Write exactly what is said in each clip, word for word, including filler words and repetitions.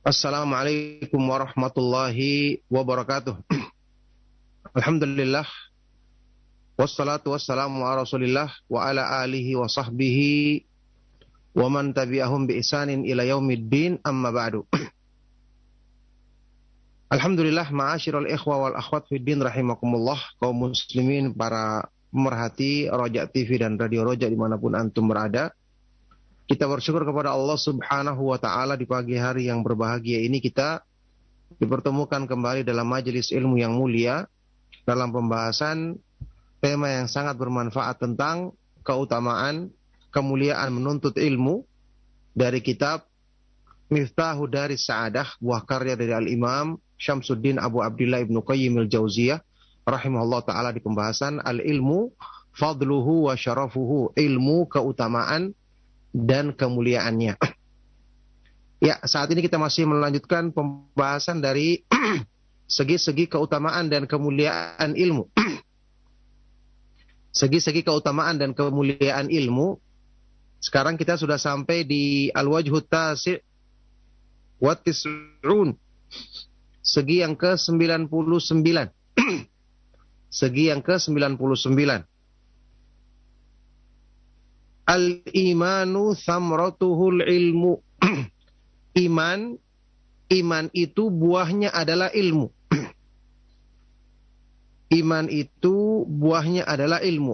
Assalamualaikum warahmatullahi wabarakatuh. Alhamdulillah, wassalatu wassalamu ala rasulillah wa ala alihi wa sahbihi wa man tabi'ahum bi ihsanin ila yaumiddin, amma ba'du. Alhamdulillah, ma'asyiral ikhwa wal akhwat fiddin rahimakumullah, kaum muslimin, para pemerhati Roja T V dan Radio Roja dimanapun antum berada. Kita bersyukur kepada Allah subhanahu wa ta'ala di pagi hari yang berbahagia ini kita dipertemukan kembali dalam majelis ilmu yang mulia dalam pembahasan tema yang sangat bermanfaat tentang keutamaan, kemuliaan menuntut ilmu dari kitab Miftahu Daris Sa'adah, buah karya dari Al-Imam Syamsuddin Abu Abdillah Ibnu Qayyim al-Jauziyah rahimahullah ta'ala di pembahasan Al-Ilmu Fadluhu wa Syarafuhu, ilmu, keutamaan dan kemuliaannya. Ya, saat ini kita masih melanjutkan pembahasan dari segi-segi keutamaan dan kemuliaan ilmu. Segi-segi keutamaan dan kemuliaan ilmu. Sekarang kita sudah sampai di Al-Wajhut Tasi' wa Tis'un. Segi yang ke sembilan puluh sembilan. Segi yang ke sembilan puluh sembilan. Al-imanu thamratuhul ilmu. Iman, iman itu buahnya adalah ilmu. Iman itu buahnya adalah ilmu.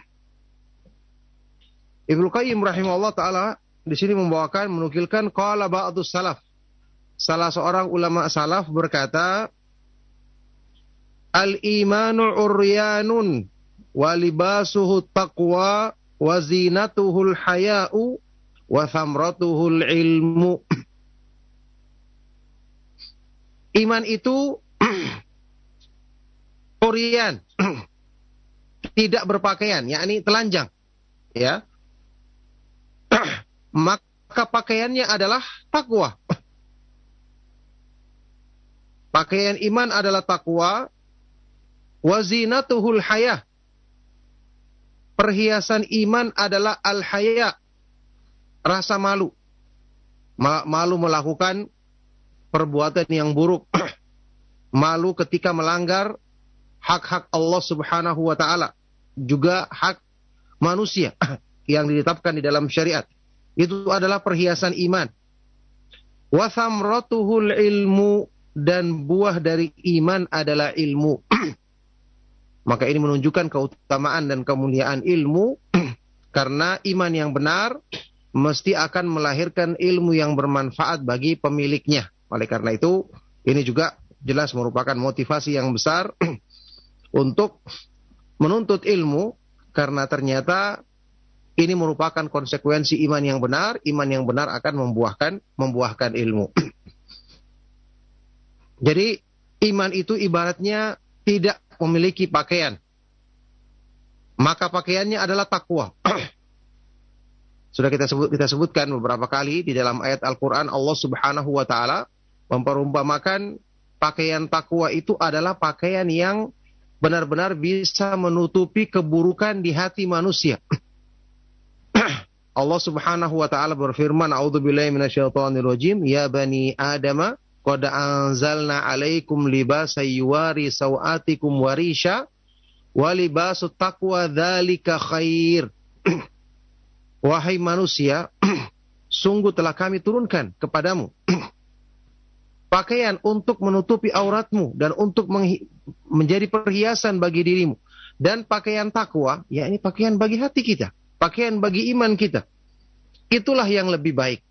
Ibnu Qayyim rahimahullah ta'ala di sini membawakan, menukilkan qala ba'dus salaf. Salah seorang ulama salaf berkata, Al-imanu uryanun wa libasuhu taqwa wa zinatuhul haya'u wa thamratuhul ilmu. Iman itu uryan, tidak berpakaian, yakni telanjang, ya. Maka pakaiannya adalah takwa. Pakaian iman adalah takwa. Wa zinatuhul haya'. Perhiasan iman adalah al-haya', rasa malu. Malu melakukan perbuatan yang buruk. Malu ketika melanggar hak-hak Allah subhanahu wa ta'ala. Juga hak manusia yang ditetapkan di dalam syariat. Itu adalah perhiasan iman. Wa thamratuhul ilmu, dan buah dari iman adalah ilmu. Maka ini menunjukkan keutamaan dan kemuliaan ilmu, karena iman yang benar mesti akan melahirkan ilmu yang bermanfaat bagi pemiliknya. Oleh karena itu, ini juga jelas merupakan motivasi yang besar untuk menuntut ilmu, karena ternyata ini merupakan konsekuensi iman yang benar. Iman yang benar akan membuahkan membuahkan ilmu. Jadi iman itu ibaratnya tidak memiliki pakaian, maka pakaiannya adalah takwa. Sudah kita sebut kita sebutkan beberapa kali di dalam ayat Al-Qur'an, Allah Subhanahu wa taala memperumpamakan pakaian takwa itu adalah pakaian yang benar-benar bisa menutupi keburukan di hati manusia. Allah Subhanahu wa taala berfirman, a'udzubillahi minasyaitonir rajim, ya bani adama qad anzalna 'alaikum libasan yuwari sawatikum warisha wa libasut taqwa dzalika khair. Wahai manusia, sungguh telah kami turunkan kepadamu pakaian untuk menutupi auratmu dan untuk menjadi perhiasan bagi dirimu, dan pakaian takwa, yakni pakaian bagi hati kita, pakaian bagi iman kita. Itulah yang lebih baik.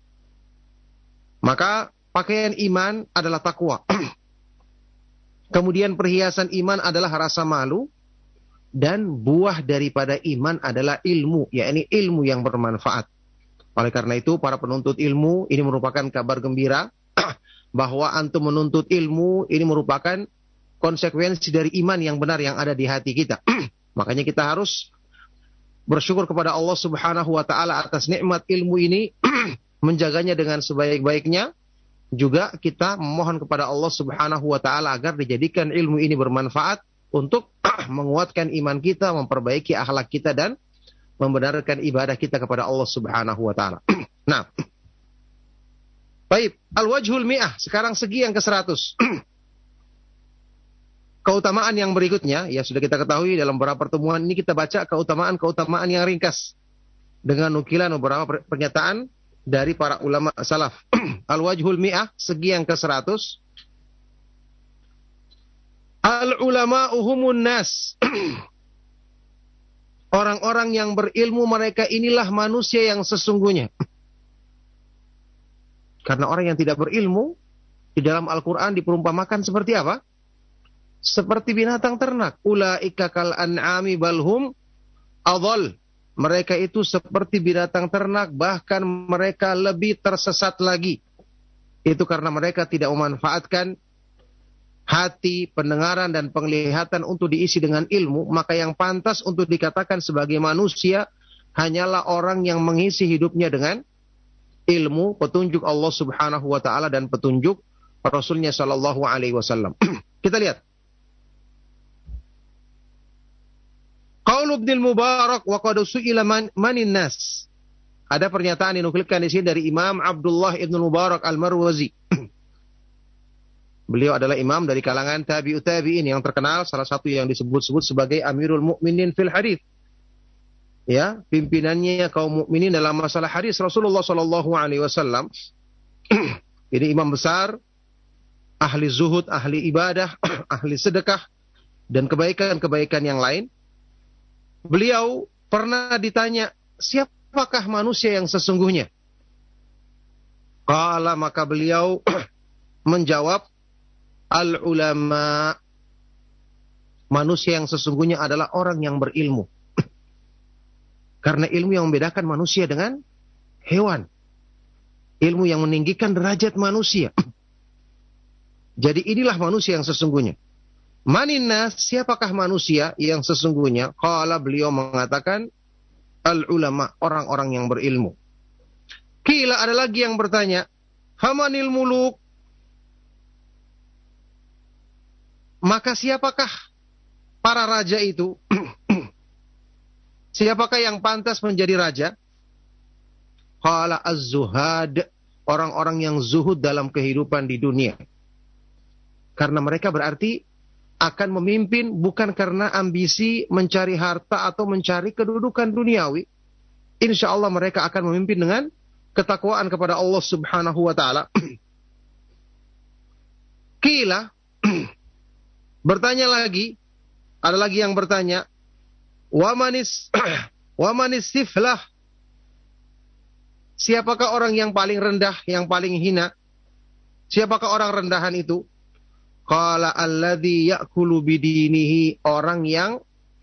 Maka pakaian iman adalah takwa. Kemudian perhiasan iman adalah rasa malu. Dan buah daripada iman adalah ilmu, yakni ilmu yang bermanfaat. Oleh karena itu, para penuntut ilmu, ini merupakan kabar gembira bahwa antum menuntut ilmu ini merupakan konsekuensi dari iman yang benar yang ada di hati kita. Makanya kita harus bersyukur kepada Allah Subhanahu wa taala atas nikmat ilmu ini, menjaganya dengan sebaik-baiknya. Juga kita memohon kepada Allah Subhanahu wa taala agar dijadikan ilmu ini bermanfaat untuk menguatkan iman kita, memperbaiki akhlak kita, dan membenarkan ibadah kita kepada Allah Subhanahu wa taala. Nah, Baik, al-wajhul mi'ah, sekarang segi yang ke seratus. Keutamaan yang berikutnya, ya sudah kita ketahui dalam beberapa pertemuan ini kita baca keutamaan-keutamaan yang ringkas dengan nukilan beberapa pernyataan dari para ulama salaf. Al-wajhul mi'ah, segi yang ke seratus. Al-ulama'u humun nas. Orang-orang yang berilmu mereka inilah manusia yang sesungguhnya. Karena orang yang tidak berilmu di dalam Al-Quran diperumpamakan seperti apa? Seperti binatang ternak. Ulaika kal an'ami balhum adhal. Mereka itu seperti binatang ternak, bahkan mereka lebih tersesat lagi. Itu karena mereka tidak memanfaatkan hati, pendengaran, dan penglihatan untuk diisi dengan ilmu. Maka yang pantas untuk dikatakan sebagai manusia hanyalah orang yang mengisi hidupnya dengan ilmu, petunjuk Allah subhanahu wa ta'ala dan petunjuk Rasulnya sallallahu alaihi wasallam. Kita lihat. Qaul Ibnul Mubarak wa qad su'ila man, manin nas. Ada pernyataan dinukilkan di sini dari Imam Abdullah Ibnul Mubarak Al-Marwazi. Beliau adalah imam dari kalangan tabi'ut tabi'in yang terkenal, salah satu yang disebut-sebut sebagai Amirul Mukminin fil Hadits. Ya, pimpinannya kaum mukminin dalam masalah hadis Rasulullah sallallahu alaihi wasallam. Ini imam besar, ahli zuhud, ahli ibadah, ahli sedekah dan kebaikan-kebaikan yang lain. Beliau pernah ditanya, siapakah manusia yang sesungguhnya? Qala, maka beliau menjawab, al-ulama. Manusia yang sesungguhnya adalah orang yang berilmu. Karena ilmu yang membedakan manusia dengan hewan. Ilmu yang meninggikan derajat manusia. Jadi inilah manusia yang sesungguhnya. Maninnas, siapakah manusia yang sesungguhnya? Qala, beliau mengatakan, al-ulama, orang-orang yang berilmu. Qila, ada lagi yang bertanya, famanil muluk? Maka siapakah para raja itu? Siapakah yang pantas menjadi raja? Qala az-zuhad, orang-orang yang zuhud dalam kehidupan di dunia. Karena mereka berarti akan memimpin bukan karena ambisi mencari harta atau mencari kedudukan duniawi. Insya Allah mereka akan memimpin dengan ketakwaan kepada Allah subhanahu wa ta'ala. Qila, bertanya lagi, ada lagi yang bertanya, Wamanis wamanis siflah. Siapakah orang yang paling rendah, yang paling hina? Siapakah orang rendahan itu? Qala alladhi ya'kulu bidinihi, orang yang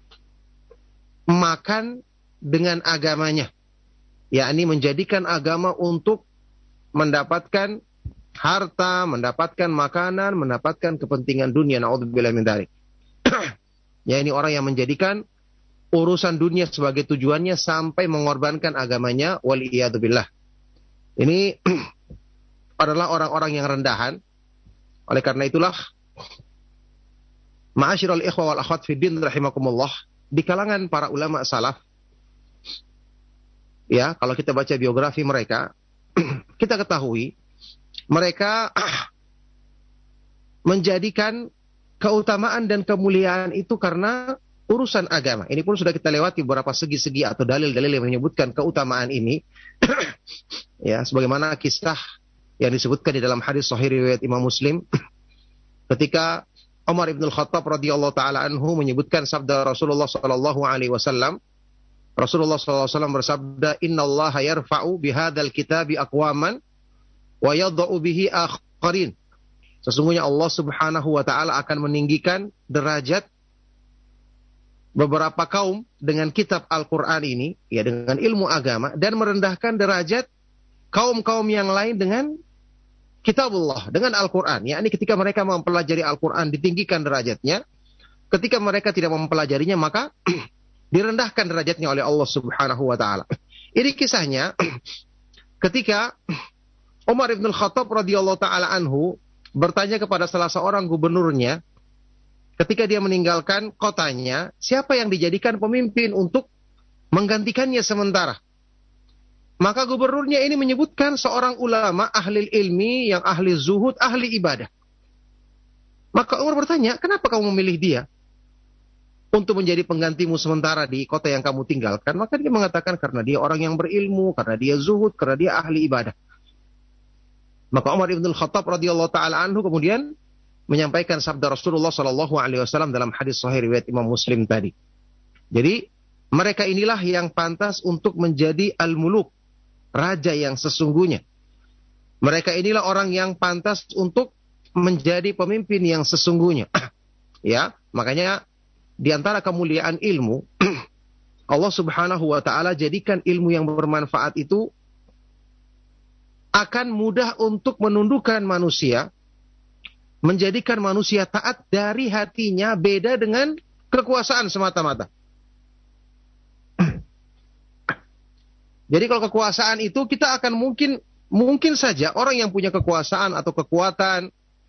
makan dengan agamanya. Yakni menjadikan agama untuk mendapatkan harta, mendapatkan makanan, mendapatkan kepentingan dunia. Na'udzubillah min dzalik. Ya, ini orang yang menjadikan urusan dunia sebagai tujuannya sampai mengorbankan agamanya, waliyadzubillah. Ini adalah orang-orang yang rendahan. Oleh karena itulah, ma'asyiral ikhwa wal akhwat fiddin rahimakumullah, di kalangan para ulama salaf, ya, kalau kita baca biografi mereka, kita ketahui mereka menjadikan keutamaan dan kemuliaan itu karena urusan agama. Ini pun sudah kita lewati beberapa segi-segi atau dalil-dalil yang menyebutkan keutamaan ini. Ya, sebagaimana kisah yang disebutkan di dalam hadis sahih riwayat Imam Muslim, ketika Umar ibn al-Khattab radhiyallahu taala anhu menyebutkan sabda Rasulullah sallallahu alaihi wasallam. Rasulullah sallallahu alaihi wasallam bersabda, "Innallaha yarfa'u bihadzal kitabi aqwaman wa yadh'u bihi akharin." Sesungguhnya Allah Subhanahu wa taala akan meninggikan derajat beberapa kaum dengan kitab Al-Quran ini, ya, dengan ilmu agama, dan merendahkan derajat kaum-kaum yang lain dengan kitabullah, dengan Al-Quran. Ya, ini ketika mereka mempelajari Al-Quran ditinggikan derajatnya, ketika mereka tidak mempelajarinya maka direndahkan derajatnya oleh Allah Subhanahu wa taala. Ini kisahnya ketika Umar ibn al-Khattab radhiyallahu taala anhu bertanya kepada salah seorang gubernurnya, ketika dia meninggalkan kotanya, siapa yang dijadikan pemimpin untuk menggantikannya sementara? Maka gubernurnya ini menyebutkan seorang ulama, ahli ilmi, yang ahli zuhud, ahli ibadah. Maka Umar bertanya, kenapa kamu memilih dia untuk menjadi penggantimu sementara di kota yang kamu tinggalkan? Maka dia mengatakan karena dia orang yang berilmu, karena dia zuhud, karena dia ahli ibadah. Maka Umar ibn al-Khattab radhiyallahu taala anhu kemudian menyampaikan sabda Rasulullah sallallahu alaihi wasallam dalam hadis sahih riwayat Imam Muslim tadi. Jadi mereka inilah yang pantas untuk menjadi al-muluk, raja yang sesungguhnya. Mereka inilah orang yang pantas untuk menjadi pemimpin yang sesungguhnya. Ya, makanya di antara kemuliaan ilmu, Allah Subhanahu wa taala jadikan ilmu yang bermanfaat itu akan mudah untuk menundukkan manusia, menjadikan manusia taat dari hatinya, beda dengan kekuasaan semata-mata. Jadi kalau kekuasaan itu kita akan mungkin mungkin saja orang yang punya kekuasaan atau kekuatan,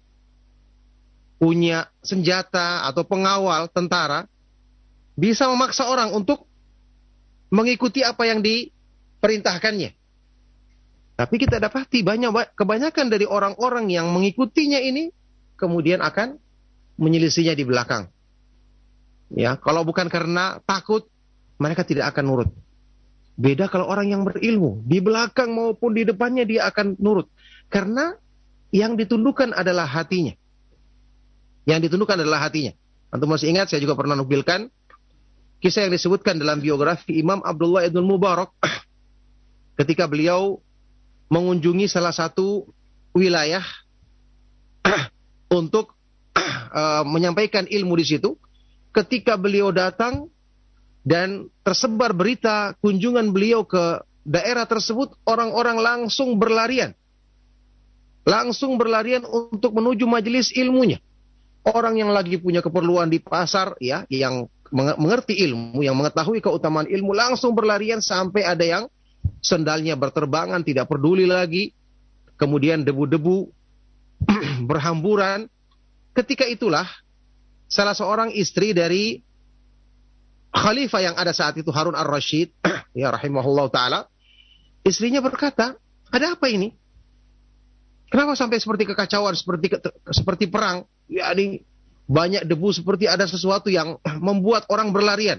punya senjata atau pengawal tentara, bisa memaksa orang untuk mengikuti apa yang diperintahkannya. Tapi kita dapati banyak kebanyakan dari orang-orang yang mengikutinya ini kemudian akan menyelisihinya di belakang. Ya, kalau bukan karena takut, mereka tidak akan nurut. Beda kalau orang yang berilmu, di belakang maupun di depannya dia akan nurut. Karena yang ditundukkan adalah hatinya. Yang ditundukkan adalah hatinya. Antum masih ingat, saya juga pernah nukilkan kisah yang disebutkan dalam biografi Imam Abdullah ibn Mubarak ketika beliau mengunjungi salah satu wilayah untuk uh, menyampaikan ilmu di situ. Ketika beliau datang dan tersebar berita kunjungan beliau ke daerah tersebut, orang-orang langsung berlarian. Langsung berlarian untuk menuju majelis ilmunya. Orang yang lagi punya keperluan di pasar, ya, yang mengerti ilmu, yang mengetahui keutamaan ilmu, langsung berlarian sampai ada yang sendalnya berterbangan, tidak peduli lagi. Kemudian debu-debu berhamburan. Ketika itulah salah seorang istri dari khalifah yang ada saat itu, Harun ar-Rasyid, ya rahimahullah ta'ala, istrinya berkata, ada apa ini? Kenapa sampai seperti kekacauan, seperti seperti perang? Ya, ini banyak debu, seperti ada sesuatu yang membuat orang berlarian.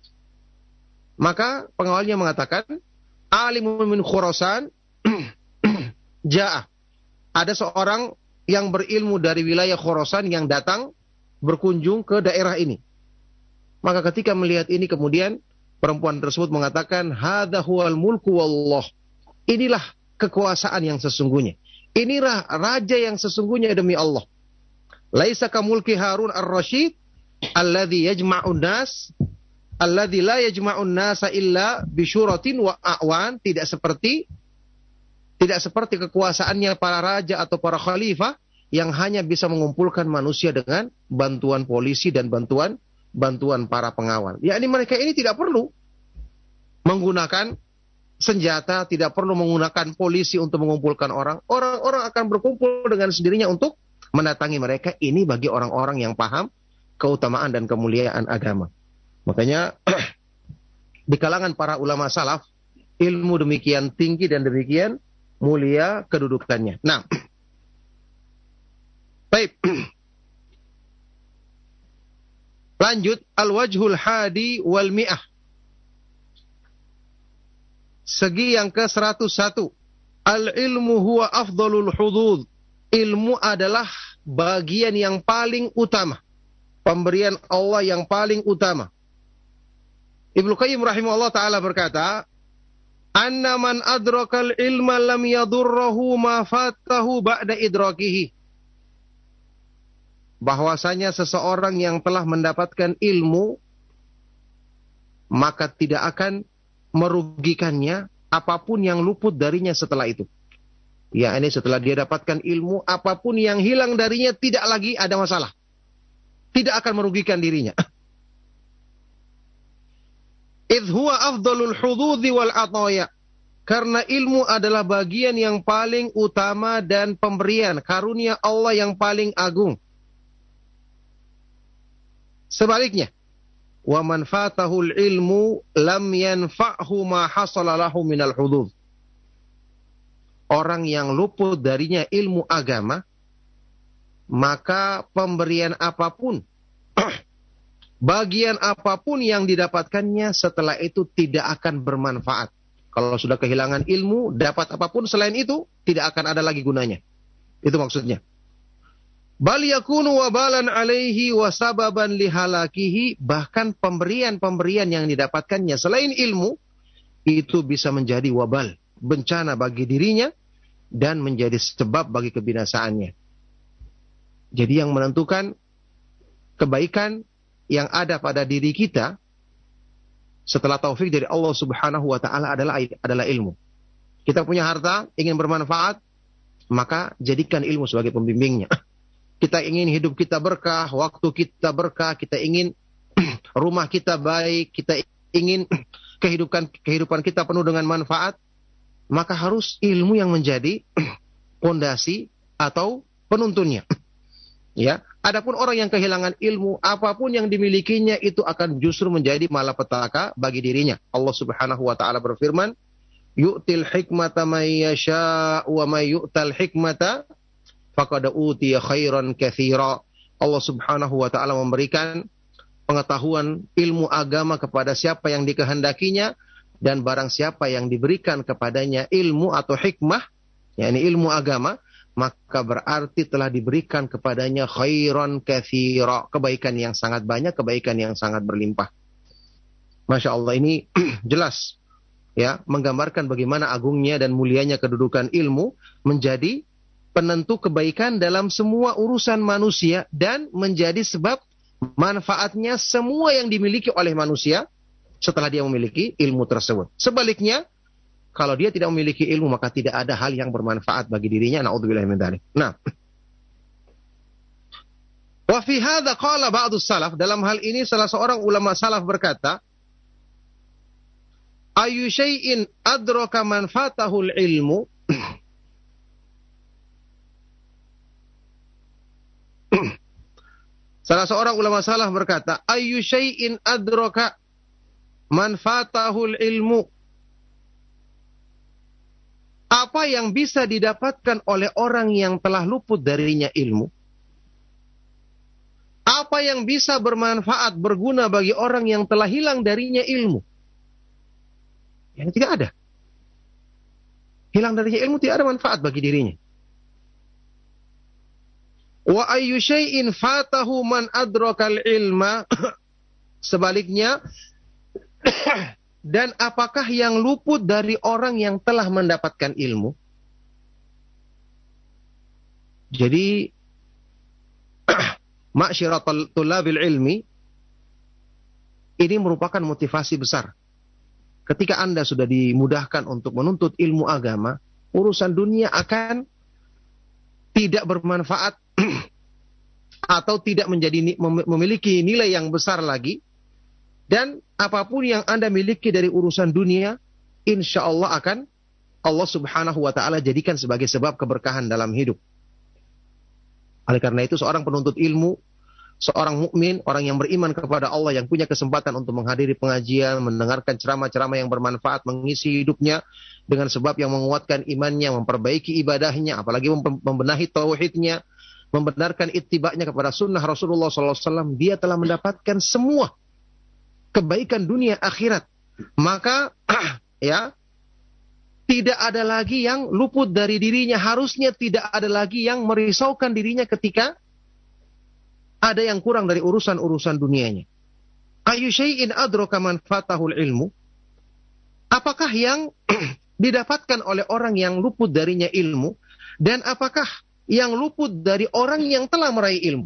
Maka pengawalnya mengatakan, alimun min Khurasan ja'a. Ada seorang yang berilmu dari wilayah Khurasan yang datang berkunjung ke daerah ini. Maka ketika melihat ini kemudian perempuan tersebut mengatakan, hadza huwal mulku wallah. Inilah kekuasaan yang sesungguhnya. Inilah raja yang sesungguhnya demi Allah. Laisa kamulki Harun ar-Rasyid alladzi yajma'un nas alladzi la yajma'un nasa illa bisyuratin wa a'wan. Tidak seperti tidak seperti kekuasaannya para raja atau para khalifah yang hanya bisa mengumpulkan manusia dengan bantuan polisi dan bantuan bantuan para pengawal. Yakni mereka ini tidak perlu menggunakan senjata, tidak perlu menggunakan polisi untuk mengumpulkan orang. Orang-orang akan berkumpul dengan sendirinya untuk mendatangi mereka. Ini bagi orang-orang yang paham keutamaan dan kemuliaan agama. Makanya di kalangan para ulama salaf, ilmu demikian tinggi dan demikian mulia kedudukannya. Nah, baik. Lanjut, al-wajhul hadi wal mi'ah. Segi yang ke seratus satu. Al-ilmu huwa afdalul hudud. Ilmu adalah bagian yang paling utama. Pemberian Allah yang paling utama. Ibnu Qayyim rahimahullah ta'ala berkata, anna man adrakal ilma lam yadurrahu ma fatahu ba'da idrakihi. Bahwasanya seseorang yang telah mendapatkan ilmu, maka tidak akan merugikannya apapun yang luput darinya setelah itu. Ya, ini setelah dia dapatkan ilmu, apapun yang hilang darinya tidak lagi ada masalah. Tidak akan merugikan dirinya. Idh huwa afdalul hududhi wal ataya. Karena ilmu adalah bagian yang paling utama dan pemberian, karunia Allah yang paling agung. Sebaliknya, wa man fatahul ilmu lam yanfa'hu ma hasala lahu minal hudud. orang yang luput darinya ilmu agama, maka pemberian apapun, bagian apapun yang didapatkannya setelah itu tidak akan bermanfaat. Kalau sudah kehilangan ilmu, dapat apapun selain itu, tidak akan ada lagi gunanya. Itu maksudnya. Bal yakunu wabalan alaihi wa sababan lihalakihi. Bahkan pemberian-pemberian yang didapatkannya selain ilmu, itu bisa menjadi wabal, bencana bagi dirinya, dan menjadi sebab bagi kebinasaannya. Jadi yang menentukan kebaikan yang ada pada diri kita setelah taufik dari Allah Subhanahu wa taala adalah adalah ilmu. Kita punya harta, ingin bermanfaat, maka jadikan ilmu sebagai pembimbingnya. Kita ingin hidup kita berkah, waktu kita berkah, kita ingin rumah kita baik, kita ingin kehidupan kehidupan kita penuh dengan manfaat, maka harus ilmu yang menjadi pondasi atau penuntunnya. Ya, adapun orang yang kehilangan ilmu, apapun yang dimilikinya itu akan justru menjadi malapetaka bagi dirinya. Allah Subhanahu wa taala berfirman, "Yu'til hikmata may yasha wa may yu'tal hikmata faqad utiya khairan katsira." Allah Subhanahu wa taala memberikan pengetahuan ilmu agama kepada siapa yang dikehendakinya, dan barang siapa yang diberikan kepadanya ilmu atau hikmah, yakni ilmu agama, maka berarti telah diberikan kepadanya khairan katsira, kebaikan yang sangat banyak, kebaikan yang sangat berlimpah. Masya Allah, ini jelas ya, menggambarkan bagaimana agungnya dan mulianya kedudukan ilmu menjadi penentu kebaikan dalam semua urusan manusia dan menjadi sebab manfaatnya semua yang dimiliki oleh manusia setelah dia memiliki ilmu tersebut. Sebaliknya, kalau dia tidak memiliki ilmu, maka tidak ada hal yang bermanfaat bagi dirinya. Na'udzubillahi min dzalik. Nah, wa fi hadza qala ba'du salaf, dalam hal ini salah seorang ulama salaf berkata, ayu syai'in adraka manfaatahul ilmu. Salah seorang ulama salaf berkata, ayu syai'in adraka manfaatahul ilmu. Apa yang bisa didapatkan oleh orang yang telah luput darinya ilmu? Apa yang bisa bermanfaat, berguna bagi orang yang telah hilang darinya ilmu? Yang tidak ada. Hilang darinya ilmu tidak ada manfaat bagi dirinya. Wa ayyu syai'in fatahu man adrakal ilma. Sebaliknya, dan apakah yang luput dari orang yang telah mendapatkan ilmu? Jadi, ma'syiral tullabil ilmi, ini merupakan motivasi besar. Ketika Anda sudah dimudahkan untuk menuntut ilmu agama, urusan dunia akan tidak bermanfaat atau tidak menjadi memiliki nilai yang besar lagi. Dan apapun yang Anda miliki dari urusan dunia, insya Allah akan Allah Subhanahu wa ta'ala jadikan sebagai sebab keberkahan dalam hidup. Oleh karena itu, seorang penuntut ilmu, seorang mukmin, orang yang beriman kepada Allah, yang punya kesempatan untuk menghadiri pengajian, mendengarkan ceramah-ceramah yang bermanfaat, mengisi hidupnya dengan sebab yang menguatkan imannya, memperbaiki ibadahnya, apalagi membenahi tauhidnya, membenarkan ittiba'nya kepada sunnah Rasulullah shallallahu alaihi wasallam, dia telah mendapatkan semua kebaikan dunia akhirat. Maka ya, tidak ada lagi yang luput dari dirinya. Harusnya tidak ada lagi yang merisaukan dirinya ketika ada yang kurang dari urusan-urusan dunianya. Ayu syai'in adraka manfaatahul ilmu. Apakah yang didapatkan oleh orang yang luput darinya ilmu, dan apakah yang luput dari orang yang telah meraih ilmu?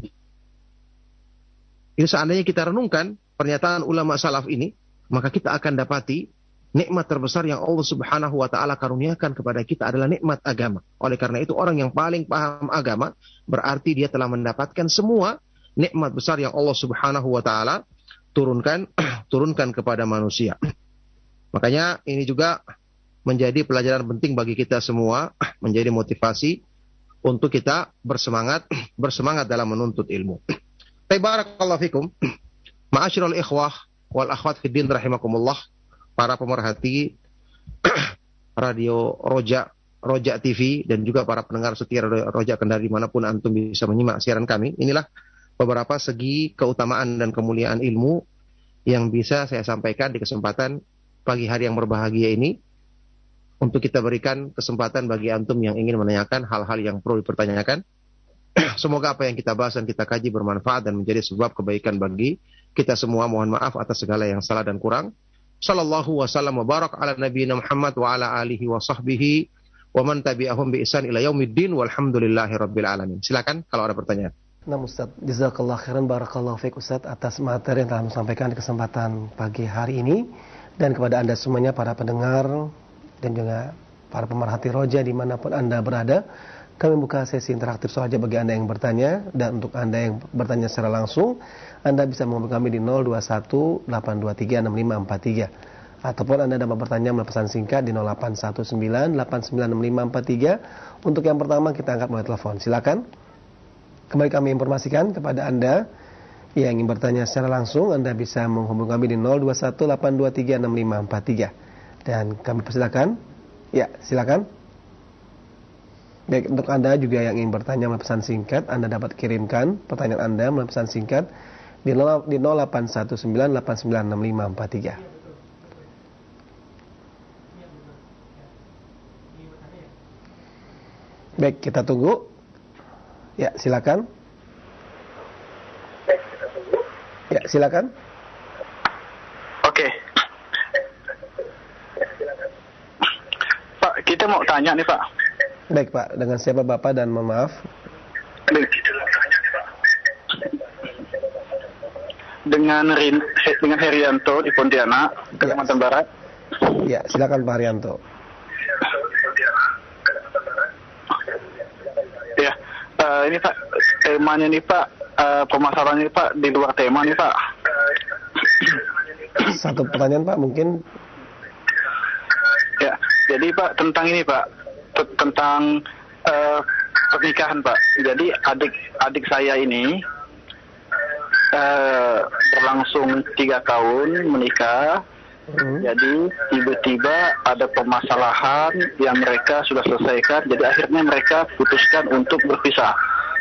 Ini seandainya kita renungkan pernyataan ulama salaf ini, maka kita akan dapati nikmat terbesar yang Allah Subhanahu wa ta'ala karuniakan kepada kita adalah nikmat agama. Oleh karena itu, orang yang paling paham agama berarti dia telah mendapatkan semua nikmat besar yang Allah Subhanahu wa ta'ala turunkan turunkan kepada manusia. Makanya ini juga menjadi pelajaran penting bagi kita semua, menjadi motivasi untuk kita bersemangat bersemangat dalam menuntut ilmu. Barakallahu fikum. Ma'asyiral ikhwah wal akhwat fid din rahimakumullah, para pemerhati Radio Roja, Roja T V dan juga para pendengar setia Roja Kendari dimanapun antum bisa menyimak siaran kami. Inilah beberapa segi keutamaan dan kemuliaan ilmu yang bisa saya sampaikan di kesempatan pagi hari yang berbahagia ini, untuk kita berikan kesempatan bagi antum yang ingin menanyakan hal-hal yang perlu dipertanyakan. Semoga apa yang kita bahas dan kita kaji bermanfaat dan menjadi sebab kebaikan bagi kita semua. Mohon maaf atas segala yang salah dan kurang. Sallallahu wasallam wa barak ala nabiyina Muhammad wa ala alihi wa sahbihi wa man tabi'ahum bi ihsan ila yaumiddin walhamdulillahi rabbil alamin. Silakan kalau ada pertanyaan. Nah Ustaz, jazakallah khairan, barakallahu fiik Ustaz atas materi yang telah disampaikan di kesempatan pagi hari ini, dan kepada Anda semuanya para pendengar dan juga para pemerhati Roja dimanapun Anda berada. Kami buka sesi interaktif saja bagi Anda yang bertanya, dan untuk Anda yang bertanya secara langsung, Anda bisa menghubungi kami di nol dua satu delapan dua tiga enam lima empat tiga, ataupun Anda dapat bertanya melalui pesan singkat di nol delapan satu sembilan delapan sembilan enam lima empat tiga. Untuk yang pertama kita angkat melalui telepon. Silakan. Kembali kami informasikan kepada Anda yang ingin bertanya secara langsung, Anda bisa menghubungi kami di nol dua satu delapan dua tiga enam lima empat tiga, dan kami persilakan. Ya, silakan. Baik, untuk Anda juga yang ingin bertanya melalui pesan singkat, Anda dapat kirimkan pertanyaan Anda melalui pesan singkat di nol delapan satu sembilan delapan sembilan enam lima empat tiga. Baik, kita tunggu. Ya, silakan. Ya, silakan. Oke. Pak, kita mau tanya nih, Pak. Baik Pak, dengan siapa Bapak dan mohon maaf? Dengan Rin, dengan Herianto di Pontianak, Kalimantan ya. Barat. Ya, silakan Pak Herianto. Ya, uh, ini Pak, temanya nih Pak, uh, permasalahannya Pak di luar tema nih Pak. Satu pertanyaan Pak mungkin. Ya, jadi Pak tentang ini Pak. tentang uh, pernikahan Pak. Jadi adik adik saya ini uh, berlangsung tiga tahun menikah. Hmm. Jadi tiba-tiba ada permasalahan yang mereka sudah selesaikan. Jadi akhirnya mereka putuskan untuk berpisah.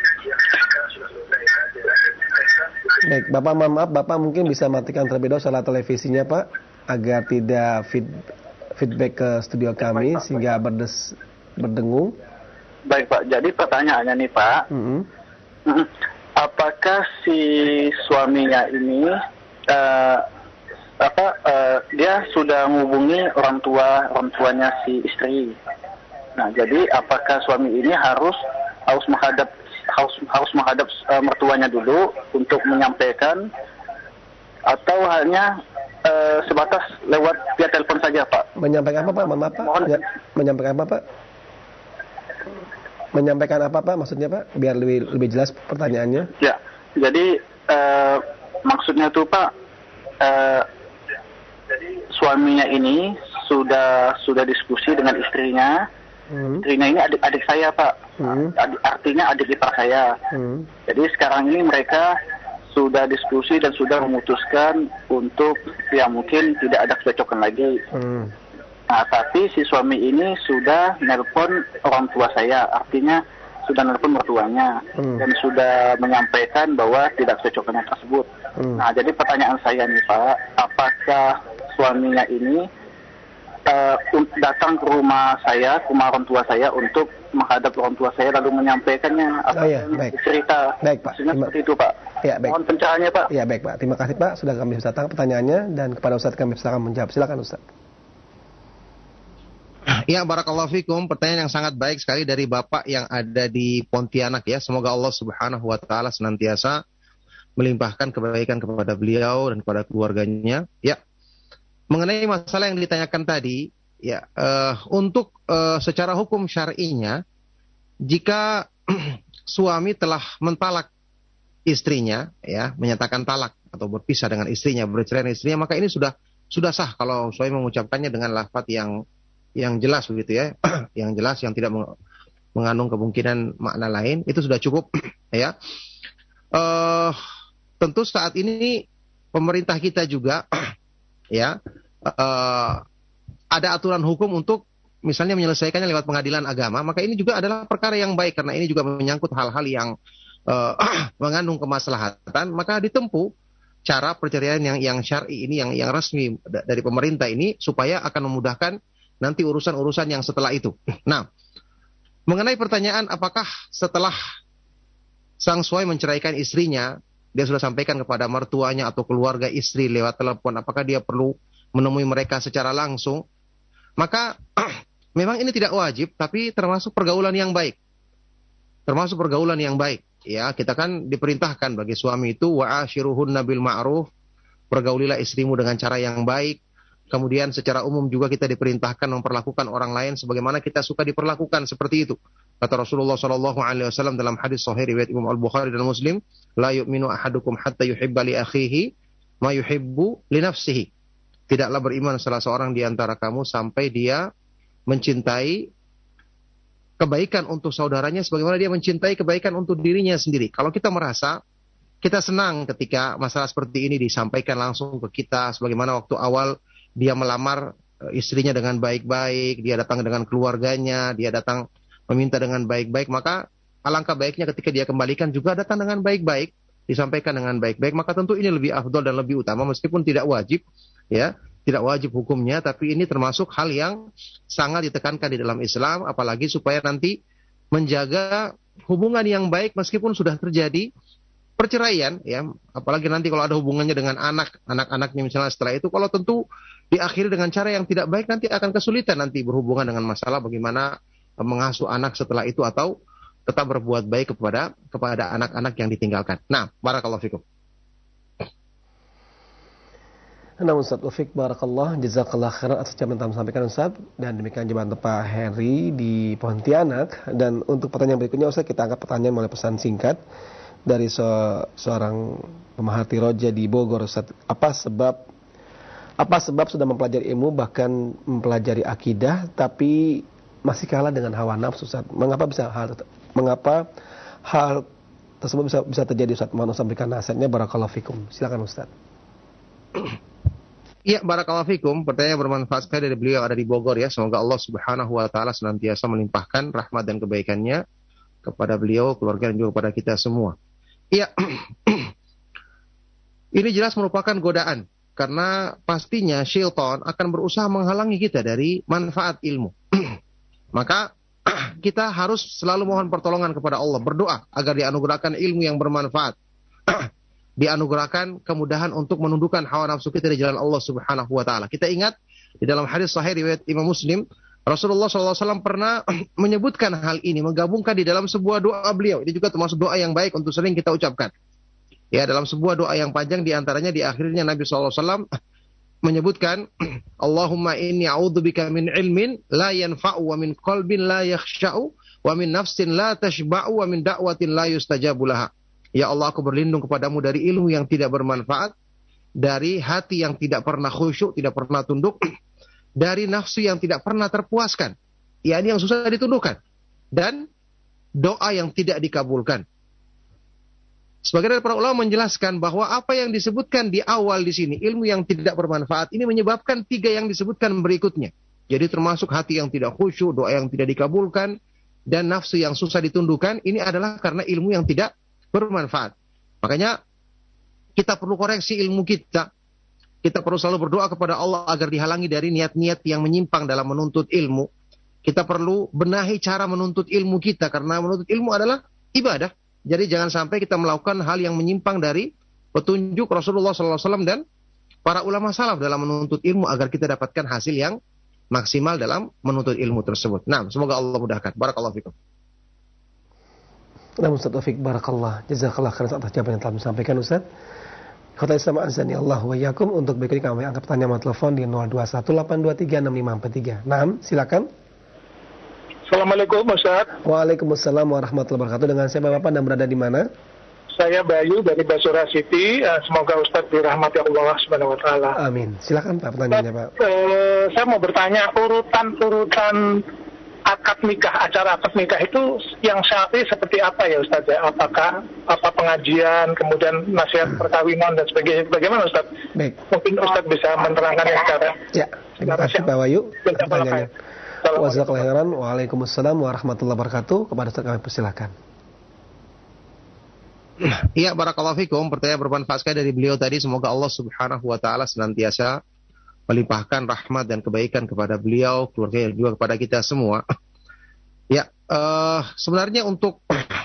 Baik, Bapak maaf, Bapak mungkin bisa matikan terlebih dahulu salah televisinya Pak, agar tidak feed, feedback ke studio kami. Baik, sehingga berdes berdengung. Baik Pak, jadi pertanyaannya nih Pak, mm-hmm. apakah si suaminya ini uh, apa uh, dia sudah menghubungi orang tua orang tuanya si istri? Nah, jadi apakah suami ini harus harus menghadap harus harus menghadap uh, mertuanya dulu untuk menyampaikan, atau hanya uh, sebatas lewat via telepon saja Pak? Menyampaikan apa Pak? Maaf Pak. Mohon. Menyampaikan apa Pak? Menyampaikan apa Pak maksudnya Pak? Biar lebih lebih jelas pertanyaannya. Ya, jadi uh, maksudnya tuh Pak, uh, suaminya ini sudah sudah diskusi dengan istrinya. Hmm. Istrinya ini adik-adik saya Pak. Hmm. Adik, artinya adik ipar saya. Hmm. Jadi sekarang ini mereka sudah diskusi dan sudah memutuskan untuk ya mungkin tidak ada kecocokan lagi. Hmm. Nah, tapi si suami ini sudah nelpon orang tua saya, artinya sudah nelpon mertuanya, hmm. dan sudah menyampaikan bahwa tidak kecocokannya tersebut. Hmm. Nah, jadi pertanyaan saya nih Pak, apakah suaminya ini uh, datang ke rumah saya, ke rumah orang tua saya untuk menghadap orang tua saya lalu menyampaikannya apa oh, ya, yang cerita? Baik Pak. Maksudnya seperti itu Pak. Ya, baik. Mohon pencerahannya Pak. Ya baik Pak. Terima kasih Pak sudah kami datang pertanyaannya, dan kepada Ustaz kami silakan menjawab. Silakan Ustaz. Ya, barakallahu fikum. Pertanyaan yang sangat baik sekali dari Bapak yang ada di Pontianak ya. Semoga Allah Subhanahu wa taala senantiasa melimpahkan kebaikan kepada beliau dan kepada keluarganya. Ya. Mengenai masalah yang ditanyakan tadi, ya, uh, untuk uh, secara hukum syar'inya, jika suami telah mentalak istrinya, ya, menyatakan talak atau berpisah dengan istrinya, bercerai dengan istrinya, maka ini sudah sudah sah kalau suami mengucapkannya dengan lafaz yang yang jelas begitu ya, yang jelas, yang tidak mengandung kemungkinan makna lain, itu sudah cukup ya. Uh, tentu saat ini pemerintah kita juga ya uh, ada aturan hukum untuk misalnya menyelesaikannya lewat pengadilan agama, maka ini juga adalah perkara yang baik karena ini juga menyangkut hal-hal yang uh, mengandung kemaslahatan, maka ditempuh cara perceraian yang yang syar'i ini yang yang resmi dari pemerintah ini supaya akan memudahkan nanti urusan-urusan yang setelah itu. Nah, mengenai pertanyaan apakah setelah sang suami menceraikan istrinya, dia sudah sampaikan kepada mertuanya atau keluarga istri lewat telepon, apakah dia perlu menemui mereka secara langsung? Maka memang ini tidak wajib, tapi termasuk pergaulan yang baik. Termasuk pergaulan yang baik. Ya, kita kan diperintahkan bagi suami itu wa'ashiruhunna bil ma'ruf, pergaulilah istrimu dengan cara yang baik. Kemudian secara umum juga kita diperintahkan memperlakukan orang lain sebagaimana kita suka diperlakukan seperti itu. Kata Rasulullah sallallahu alaihi wasallam dalam hadis sahih riwayat Imam Al-Bukhari dan Muslim, la yu'minu ahadukum hatta yuhibba li akhihi ma yuhibbu li nafsihi. Tidaklah beriman salah seorang di antara kamu sampai dia mencintai kebaikan untuk saudaranya sebagaimana dia mencintai kebaikan untuk dirinya sendiri. Kalau kita merasa kita senang ketika masalah seperti ini disampaikan langsung ke kita, sebagaimana waktu awal dia melamar istrinya dengan baik-baik, dia datang dengan keluarganya, dia datang meminta dengan baik-baik, maka alangkah baiknya ketika dia kembalikan juga datang dengan baik-baik, disampaikan dengan baik-baik, maka tentu ini lebih afdol dan lebih utama meskipun tidak wajib, ya, tidak wajib hukumnya, tapi ini termasuk hal yang sangat ditekankan di dalam Islam, apalagi supaya nanti menjaga hubungan yang baik meskipun sudah terjadi perceraian, ya, apalagi nanti kalau ada hubungannya dengan anak, anak-anaknya misalnya setelah itu, kalau tentu diakhiri dengan cara yang tidak baik nanti akan kesulitan nanti berhubungan dengan masalah bagaimana mengasuh anak setelah itu atau tetap berbuat baik kepada kepada anak-anak yang ditinggalkan. Nah, barakallahu fikum. Nah, Ustaz Taufik, barakallah, jazakallah khairan atas jawaban yang sampaikan Ustaz, dan demikian jawaban Pak Henry di Pontianak. Dan untuk pertanyaan berikutnya Ustaz, kita angkat pertanyaan melalui pesan singkat dari se- seorang pemerhati roja di Bogor. Ustaz, apa sebab apa sebab sudah mempelajari ilmu bahkan mempelajari akidah tapi masih kalah dengan hawa nafsu, Ustaz? Mengapa bisa hal mengapa hal tersebut bisa bisa terjadi, Ustaz? Mohon Ustaz berikan nasihatnya, barakallahu fikum. Silakan Ustaz. Iya, barakallahu fikum. Pertanyaan bermanfaat sekali dari beliau yang ada di Bogor, ya. Semoga Allah Subhanahu wa taala senantiasa melimpahkan rahmat dan kebaikannya kepada beliau, keluarga dan juga kepada kita semua. Iya. Ini jelas merupakan godaan karena pastinya syaitan akan berusaha menghalangi kita dari manfaat ilmu. Maka kita harus selalu mohon pertolongan kepada Allah, berdoa agar dianugerahkan ilmu yang bermanfaat. Dianugerahkan kemudahan untuk menundukkan hawa nafsu kita di jalan Allah Subhanahu wa taala. Kita ingat di dalam hadis sahih riwayat Imam Muslim, Rasulullah shallallahu alaihi wasallam pernah menyebutkan hal ini, menggabungkan di dalam sebuah doa beliau. Ini juga termasuk doa yang baik untuk sering kita ucapkan. Ya, dalam sebuah doa yang panjang, di antaranya di akhirnya Nabi shallallahu alaihi wasallam menyebutkan, Allahumma inni a'udzubika min ilmin la yanfa'u wa min qalbin la yakhsha'u wa min nafsin la tashba'u wa min da'watin la yustajabu laha. Ya Allah, aku berlindung kepadamu dari ilmu yang tidak bermanfaat, dari hati yang tidak pernah khusyuk, tidak pernah tunduk, dari nafsu yang tidak pernah terpuaskan, ya, ini yang susah ditundukkan, dan doa yang tidak dikabulkan. Sebagian dari para ulama menjelaskan bahwa apa yang disebutkan di awal di sini, ilmu yang tidak bermanfaat, ini menyebabkan tiga yang disebutkan berikutnya. Jadi termasuk hati yang tidak khusyuk, doa yang tidak dikabulkan, dan nafsu yang susah ditundukkan. Ini adalah karena ilmu yang tidak bermanfaat. Makanya kita perlu koreksi ilmu kita. Kita perlu selalu berdoa kepada Allah agar dihalangi dari niat-niat yang menyimpang dalam menuntut ilmu. Kita perlu benahi cara menuntut ilmu kita, karena menuntut ilmu adalah ibadah. Jadi jangan sampai kita melakukan hal yang menyimpang dari petunjuk Rasulullah shallallahu alaihi wasallam dan para ulama salaf dalam menuntut ilmu agar kita dapatkan hasil yang maksimal dalam menuntut ilmu tersebut. Nah, semoga Allah mudahkan. Barakallahu fikum. Nah, Ustaz Taufik, barakallah, jazakallah khairan atas jawaban yang telah disampaikan Ustaz. Kata Islam azani Allah wa iyyakum. Untuk berikutnya kami angkat pertanyaan melalui telepon di nol dua satu delapan dua tiga enam lima empat tiga. Naam, silakan. Assalamualaikum Ustaz. Waalaikumsalam warahmatullahi wabarakatuh. Dengan siapa Bapak dan berada di mana? Saya Bayu dari Basura City. Semoga Ustaz dirahmati Allah Subhanahu wa taala. Amin. Silakan Pak, pertanyaannya Pak. Uh, saya mau bertanya, urutan-urutan akad nikah, acara akad nikah itu yang syar'i seperti apa ya Ustaz ya? Apakah apa pengajian, kemudian nasihat perkawinan dan sebagainya? Bagaimana Ustaz? Baik. Mungkin Ustaz bisa menerangkan yang secara. Ya, terima kasih Pak Wayu pertanyaannya. Wassalamualaikum. Waalaikumsalam warahmatullahi wabarakatuh. Kepada Ustaz kami persilakan. Iya, barakallahu fikum. Pertanyaan bermanfaat sekali dari beliau tadi. Semoga Allah Subhanahu wa taala senantiasa melimpahkan rahmat dan kebaikan kepada beliau, keluarga, dan juga kepada kita semua. Ya, uh, sebenarnya untuk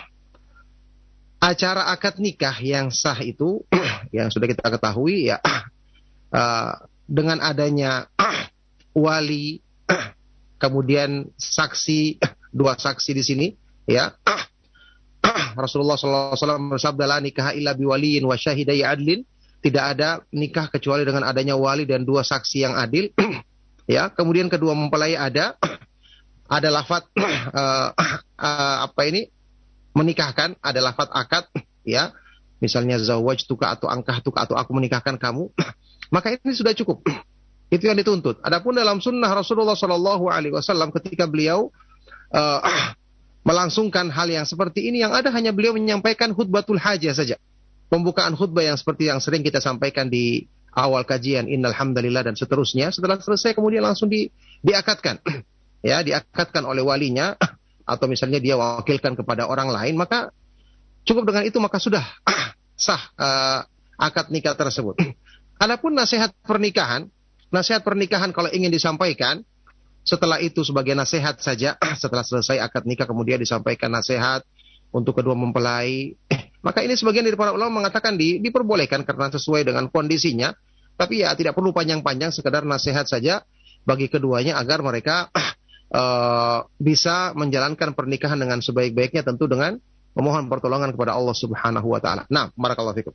acara akad nikah yang sah itu yang sudah kita ketahui ya, uh, dengan adanya wali, kemudian saksi, dua saksi di sini ya. Rasulullah shallallahu alaihi wasallam bersabda, la nikah illa biwaliyin wa syahidai adlin. Tidak ada nikah kecuali dengan adanya wali dan dua saksi yang adil. Ya, kemudian kedua mempelai ada ada lafaz uh, uh, apa ini menikahkan, ada lafaz akad ya. Misalnya zawajtuka atau angkahtuka atau aku menikahkan kamu. Maka ini sudah cukup. Itu yang dituntut. Adapun dalam sunnah Rasulullah shallallahu alaihi wasallam ketika beliau uh, melangsungkan hal yang seperti ini, yang ada hanya beliau menyampaikan khutbatul hajah saja. Pembukaan khutbah yang seperti yang sering kita sampaikan di awal kajian, innal hamdalillah dan seterusnya. Setelah selesai kemudian langsung di, diakadkan. Ya, diakadkan oleh walinya atau misalnya dia wakilkan kepada orang lain, maka cukup dengan itu maka sudah sah uh, akad nikah tersebut. Adapun nasihat pernikahan, nasihat pernikahan kalau ingin disampaikan setelah itu sebagai nasihat saja, setelah selesai akad nikah kemudian disampaikan nasihat untuk kedua mempelai, maka ini sebagian dari para ulama mengatakan di, diperbolehkan karena sesuai dengan kondisinya, tapi ya tidak perlu panjang-panjang, sekedar nasihat saja bagi keduanya agar mereka uh, bisa menjalankan pernikahan dengan sebaik-baiknya, tentu dengan memohon pertolongan kepada Allah Subhanahu wa taala. Nah, barakallahu fikum.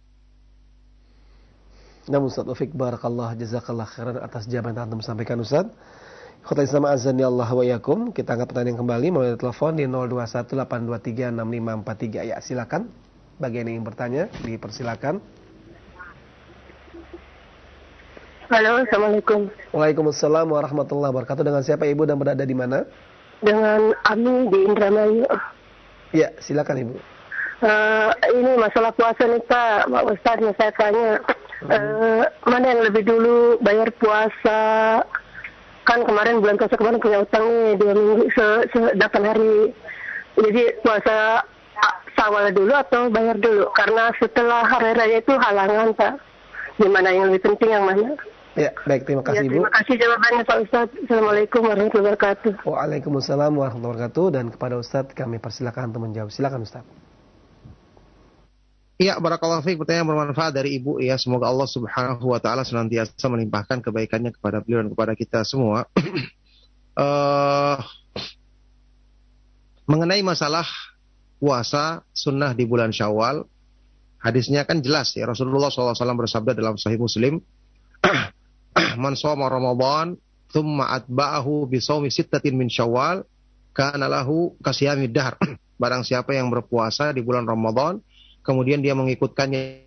Namun Ustaz Taufik, barakallah, jazakallah khairan atas jawaban yang Anda sampaikan Ustaz. Khotai sama azan ya Allah wa yakum. Kita angkat pertanyaan kembali melalui telepon di nol dua satu delapan dua tiga enam lima empat tiga. Ya, silakan. Bagi yang ingin bertanya, dipersilakan. Halo, Assalamualaikum. Waalaikumsalam warahmatullahi wabarakatuh. Dengan siapa Ibu dan berada di mana? Dengan Ami di Indramayu. Ya, silakan Ibu. Uh, ini masalah puasa nih Pak, Pak Ustaz, saya tanya. Uh, mana yang lebih dulu bayar puasa? Kan kemarin bulan puasa kemarin punya utang nih dua minggu se, se delapan hari. Jadi puasa Syawal dulu atau bayar dulu? Karena setelah hari raya itu halangan Pak. Gimana yang lebih penting, yang mana? Ya, baik, terima kasih ya, Ibu. Terima kasih jawabannya Pak Ustaz. Assalamualaikum warahmatullahi wabarakatuh. Waalaikumsalam warahmatullahi wabarakatuh. Dan kepada Ustaz kami persilakan untuk menjawab. Silakan Ustaz. Ya, barakallahu fiik, pertanyaan bermanfaat dari Ibu ya. Semoga Allah Subhanahu wa taala senantiasa melimpahkan kebaikannya kepada beliau dan kepada kita semua. uh, mengenai masalah puasa sunnah di bulan Syawal, hadisnya kan jelas ya. Rasulullah shallallahu alaihi wasallam bersabda dalam Sahih Muslim, "Man shoma Ramadan, tsumma atba'ahu bi shaumi sittatin min Syawal, kana lahu kasiyamid dahr." Barang siapa yang berpuasa di bulan Ramadan kemudian dia mengikutkannya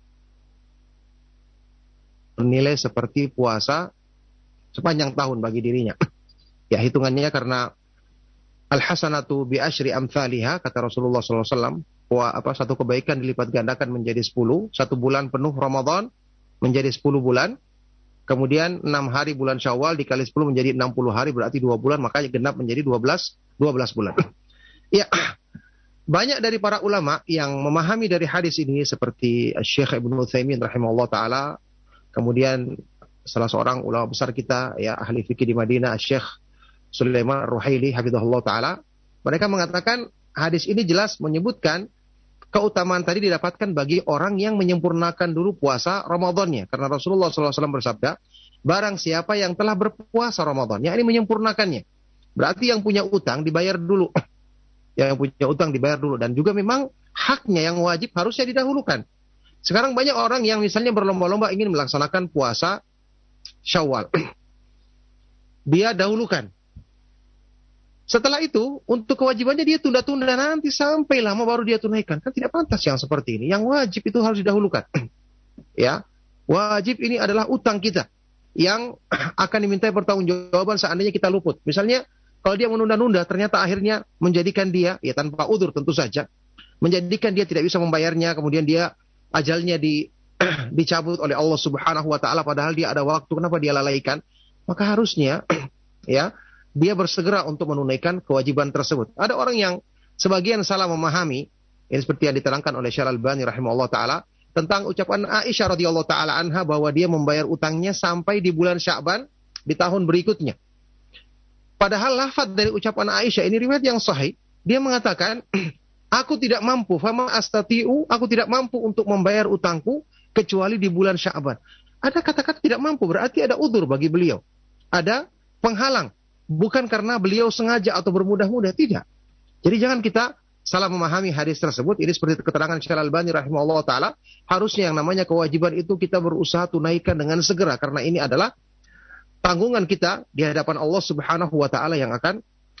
bernilai seperti puasa sepanjang tahun bagi dirinya. Ya, hitungannya karena al-hasanatu bi asyri amsalihha, kata Rasulullah shallallahu alaihi wasallam, apa satu kebaikan dilipat gandakan menjadi sepuluh. Satu bulan penuh Ramadan menjadi sepuluh bulan. Kemudian enam hari bulan Syawal dikali sepuluh menjadi enam puluh hari, berarti dua bulan, makanya genap menjadi dua belas bulan. Ya. Banyak dari para ulama yang memahami dari hadis ini seperti Syekh Ibnu Utsaimin rahimahullah taala, kemudian salah seorang ulama besar kita ya ahli fikih di Madinah, Syekh Sulaiman Ar-Ruhaili hafizahullah taala, mereka mengatakan hadis ini jelas menyebutkan keutamaan tadi didapatkan bagi orang yang menyempurnakan dulu puasa Ramadannya, karena Rasulullah shallallahu alaihi wasallam bersabda, barang siapa yang telah berpuasa Ramadan, yakni menyempurnakannya, berarti yang punya utang dibayar dulu. Yang punya utang dibayar dulu, dan juga memang haknya yang wajib harusnya didahulukan. Sekarang banyak orang yang misalnya berlomba-lomba ingin melaksanakan puasa Syawal. Dia dahulukan. Setelah itu, untuk kewajibannya dia tunda-tunda nanti sampai lama baru dia tunaikan. Kan tidak pantas yang seperti ini. Yang wajib itu harus didahulukan. Ya, wajib ini adalah utang kita yang akan dimintai pertanggungjawaban seandainya kita luput. Misalnya kalau dia menunda-nunda, ternyata akhirnya menjadikan dia, ya tanpa udzur tentu saja, menjadikan dia tidak bisa membayarnya, kemudian dia ajalnya di, dicabut oleh Allah Subhanahu wa taala, padahal dia ada waktu, kenapa dia lalaikan? Maka harusnya ya dia bersegera untuk menunaikan kewajiban tersebut. Ada orang yang sebagian salah memahami, ini seperti yang diterangkan oleh Syekh Al-Albani rahimahullah taala tentang ucapan Aisyah radhiyallahu taala anha bahwa dia membayar utangnya sampai di bulan Sya'ban di tahun berikutnya. Padahal lafaz dari ucapan Aisyah ini riwayat yang sahih. Dia mengatakan, aku tidak mampu, fama astati'u, aku tidak mampu untuk membayar utangku kecuali di bulan Sya'ban. Ada kata-kata tidak mampu, berarti ada udzur bagi beliau. Ada penghalang, bukan karena beliau sengaja atau bermudah-mudah, tidak. Jadi jangan kita salah memahami hadis tersebut. Ini seperti keterangan Syekh Al-Albani rahimahullah taala, harusnya yang namanya kewajiban itu kita berusaha tunaikan dengan segera, karena ini adalah tanggungan kita di hadapan Allah Subhanahu wa taala yang akan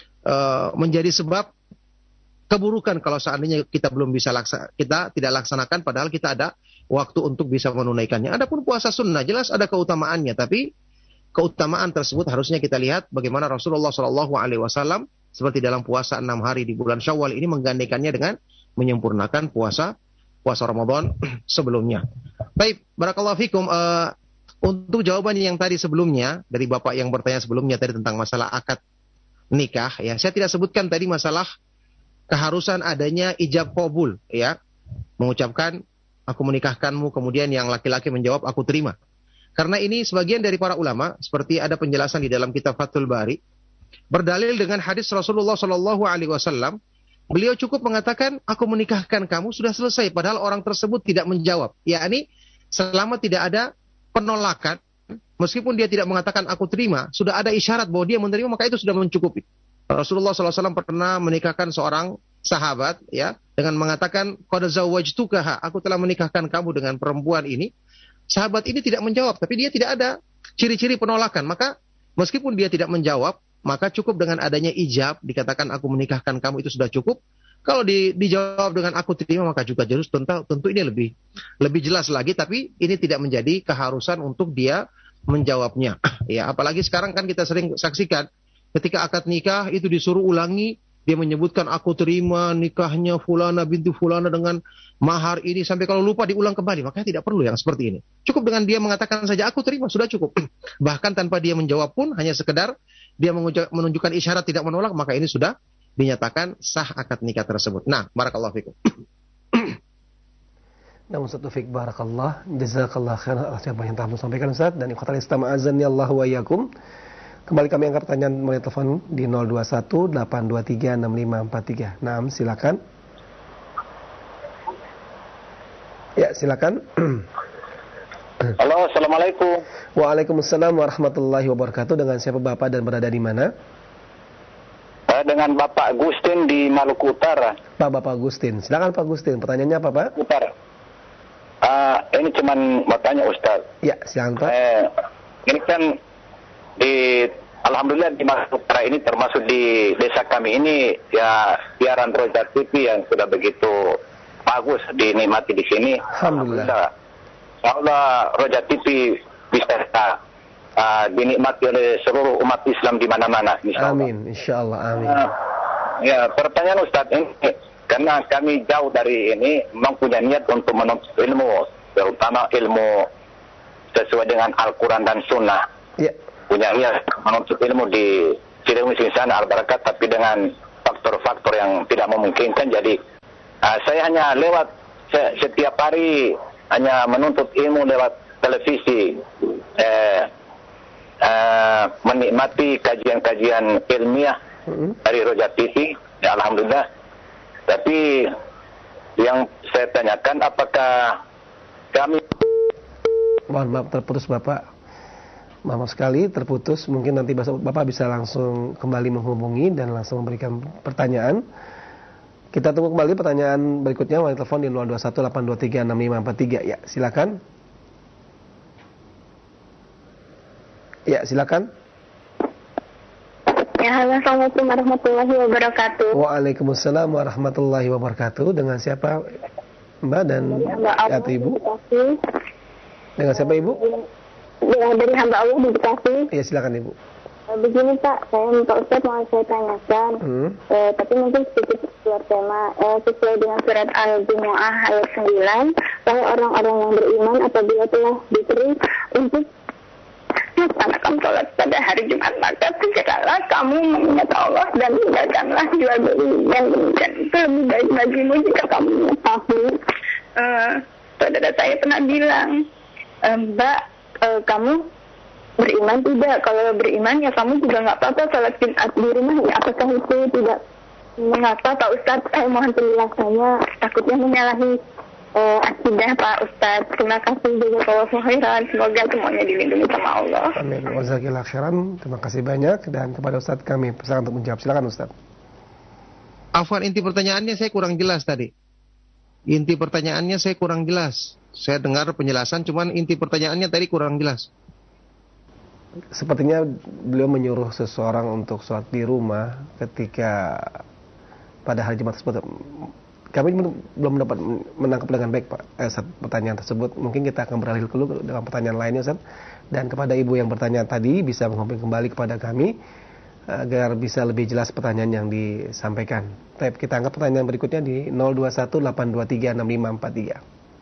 uh, menjadi sebab keburukan kalau seandainya kita belum bisa laksa, kita tidak laksanakan padahal kita ada waktu untuk bisa menunaikannya. Adapun puasa sunnah jelas ada keutamaannya, tapi keutamaan tersebut harusnya kita lihat bagaimana Rasulullah shallallahu alaihi wasallam seperti dalam puasa enam hari di bulan Syawal ini menggandakannya dengan menyempurnakan puasa puasa Ramadan sebelumnya. Baik, barakallahu fikum. Uh, Untuk jawaban yang tadi sebelumnya, dari Bapak yang bertanya sebelumnya tadi tentang masalah akad nikah, ya, saya tidak sebutkan tadi masalah keharusan adanya ijab qabul, ya. Mengucapkan, aku menikahkanmu, kemudian yang laki-laki menjawab, aku terima. Karena ini sebagian dari para ulama, seperti ada penjelasan di dalam kitab Fathul Bari, berdalil dengan hadis Rasulullah shallallahu alaihi wasallam, beliau cukup mengatakan, aku menikahkan kamu, sudah selesai. Padahal orang tersebut tidak menjawab. Yakni, selama tidak ada penolakan, meskipun dia tidak mengatakan aku terima, sudah ada isyarat bahwa dia menerima, maka itu sudah mencukupi. Rasulullah shallallahu alaihi wasallam pernah menikahkan seorang sahabat, ya, dengan mengatakan, qad zawwajtukaha, aku telah menikahkan kamu dengan perempuan ini. Sahabat ini tidak menjawab, tapi dia tidak ada ciri-ciri penolakan. Maka meskipun dia tidak menjawab, maka cukup dengan adanya ijab, dikatakan aku menikahkan kamu, itu sudah cukup. Kalau di, dijawab dengan aku terima, maka juga jelas tentu, tentu ini lebih lebih jelas lagi. Tapi ini tidak menjadi keharusan untuk dia menjawabnya. Ya, apalagi sekarang kan kita sering saksikan ketika akad nikah itu disuruh ulangi, dia menyebutkan aku terima nikahnya fulana binti fulana dengan mahar ini, sampai kalau lupa diulang kembali. Makanya tidak perlu yang seperti ini. Cukup dengan dia mengatakan saja aku terima, sudah cukup. Bahkan tanpa dia menjawab pun, hanya sekedar dia menunjukkan isyarat tidak menolak, maka ini sudah dinyatakan sah akad nikah tersebut. Nah, barakallahu fikum. Namun satu fik barakallah, jazakallah khairan atas apa yang telah sampaikan Ustaz, dan ikhwatal Islam azani Allah wa iyyakum. Kembali kami angkat pertanyaan melalui telepon di nol dua satu delapan dua tiga enam lima empat tiga. Naam, silakan. Ya, silakan. Halo, assalamualaikum. Waalaikumsalam warahmatullahi wabarakatuh. Dengan siapa Bapak dan berada di mana? Dengan Bapak Gustin di Maluku Utara. Pak Bapak Gustin, silakan Pak Gustin. Pertanyaannya apa Pak? Utara. Uh, ini cuman mau tanya Ustaz. Ya, silakan Pak. Eh, ini kan di alhamdulillah di Maluku Utara ini termasuk di desa kami ini ya siaran Roja T V yang sudah begitu bagus dinikmati di sini. Alhamdulillah. Insyaallah Roja T V bisa Uh, dinikmati oleh seluruh umat Islam di mana-mana. Amin, insyaallah, amin. Uh, ya, pertanyaan Ustaz ini, karena kami jauh dari ini, mempunyai niat untuk menuntut ilmu, terutama ilmu sesuai dengan Al-Quran dan Sunnah. Ya. Punya niat menuntut ilmu di Ciremus sana Al-Barakat, tapi dengan faktor-faktor yang tidak memungkinkan. Jadi, uh, saya hanya lewat se- setiap hari hanya menuntut ilmu lewat televisi. Eh, Uh, menikmati kajian-kajian ilmiah mm-hmm. dari Roja T V, ya alhamdulillah. Tapi yang saya tanyakan, apakah kami... Mohon maaf terputus Bapak. Maaf sekali terputus. Mungkin nanti Bapak bisa langsung kembali menghubungi dan langsung memberikan pertanyaan. Kita tunggu kembali pertanyaan berikutnya melalui telepon di nol dua satu delapan dua tiga enam lima empat tiga. Ya, silakan. Ya, silakan. Ya, halo, assalamualaikum warahmatullahi wabarakatuh. Waalaikumsalam warahmatullahi wabarakatuh. Dengan siapa Mbak dan ya, atau Ibu? Dengan siapa Ibu? Ya, dari hamba Allah di Bekasi. Ya, silakan Ibu. Begini Pak, saya Pak Ustaz mau saya tanyakan, hmm. eh, tapi mungkin sedikit keluar tema, eh, sesuai dengan surat Al-Jumu'ah ayat sembilan, bahwa orang-orang yang beriman apabila telah diberi untuk melaksanakan sholat pada hari Jumat, maka segeralah kamu mengingat Allah dan tinggalkanlah jual beli yang demikian itu lebih baik bagimu jika kamu mengetahui. Uh, saudara saya pernah bilang, e, Mbak, uh, kamu beriman tidak? Kalau beriman ya kamu juga nggak apa-apa sholat Jumat di rumah ya. Apakah itu tidak mengapa Pak Ustadz? Saya mohon penjelasannya, takutnya menyalahi Uh, akidah Pak Ustadz. Terima kasih jazakallahu khairan. Semoga semuanya dilindungi sama Allah. Amin. Wazakillah khairan. Terima kasih banyak. Dan kepada Ustadz kami persilakan untuk menjawab. Silakan Ustadz. Afwan, inti pertanyaannya saya kurang jelas tadi. Inti pertanyaannya saya kurang jelas. Saya dengar penjelasan, cuman inti pertanyaannya tadi kurang jelas. Sepertinya beliau menyuruh seseorang untuk sholat di rumah ketika pada hari Jumat tersebut. Kami belum dapat menangkap dengan baik Pak eh, pertanyaan tersebut. Mungkin kita akan beralih dulu dengan pertanyaan lainnya Ustaz. Dan kepada ibu yang bertanya tadi bisa menghubungi kembali kepada kami agar bisa lebih jelas pertanyaan yang disampaikan. Baik, kita angkat pertanyaan berikutnya di nol dua satu delapan dua tiga enam lima empat tiga.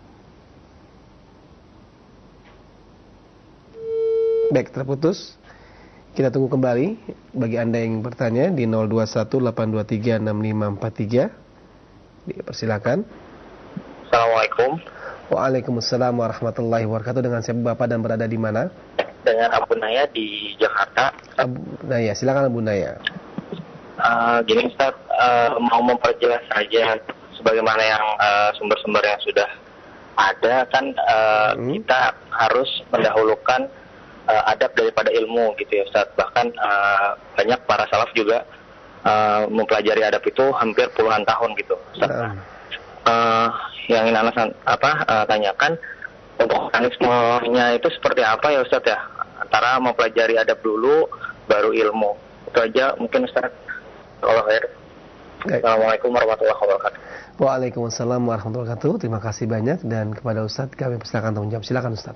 Baik, terputus. Kita tunggu kembali bagi Anda yang bertanya di nol dua satu delapan dua tiga enam lima empat tiga. Dipersilakan. Assalamualaikum. Waalaikumsalam warahmatullahi wabarakatuh. Dengan siapa Bapak dan berada di mana? Dengan Abu Naya di Jakarta. Abu Naya, silakan Abu Naya. Uh, gini Ustaz, uh, mau memperjelas saja sebagaimana yang uh, sumber-sumber yang sudah ada kan uh, hmm. kita harus mendahulukan uh, adab daripada ilmu gitu ya Ustaz. Bahkan uh, banyak para salaf juga Uh, mempelajari adab itu hampir puluhan tahun gitu. Nah. Uh, yang ingin Anda apa uh, tanyakan untuk mekanismenya itu seperti apa ya Ustaz ya? Antara mempelajari adab dulu baru ilmu. Itu aja mungkin Ustaz. Kalau khair. Assalamualaikum warahmatullahi wabarakatuh. Waalaikumsalam warahmatullahi wabarakatuh. Terima kasih banyak dan kepada Ustaz kami persilakan untuk menjawab. Silakan Ustaz.